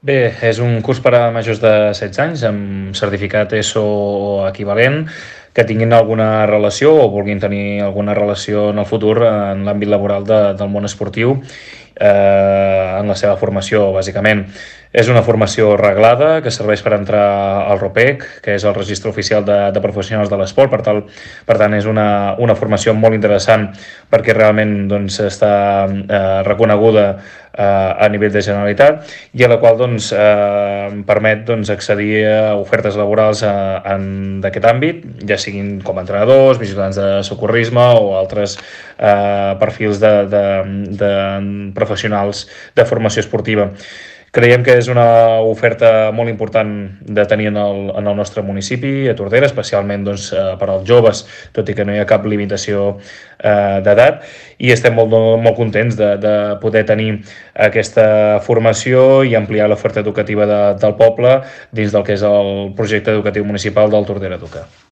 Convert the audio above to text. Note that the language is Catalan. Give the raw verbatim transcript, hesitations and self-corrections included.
Bé, és un curs per a majors de setze anys amb certificat ESO o equivalent que tinguin alguna relació o vulguin tenir alguna relació en el futur en l'àmbit laboral de, del món esportiu eh, en la seva formació, bàsicament. És una formació reglada que serveix per entrar al ROPEC, que és el Registre Oficial de, de Professionals de l'Esport. Per, tal, per tant, és una, una formació molt interessant perquè realment doncs, està eh, reconeguda eh, a nivell de Generalitat i a la qual doncs, eh, permet doncs, accedir a ofertes laborals eh, d'aquest àmbit, ja siguin com a entrenadors, vigilants de socorrisme o altres eh, perfils de, de, de professionals de formació esportiva. Creiem que és una oferta molt important de tenir en el, en el nostre municipi, a Tordera, especialment doncs, per als joves, tot i que no hi ha cap limitació eh, d'edat, i estem molt, molt contents de, de poder tenir aquesta formació i ampliar l'oferta educativa de, del poble dins del que és el projecte educatiu municipal del Tordera Educa.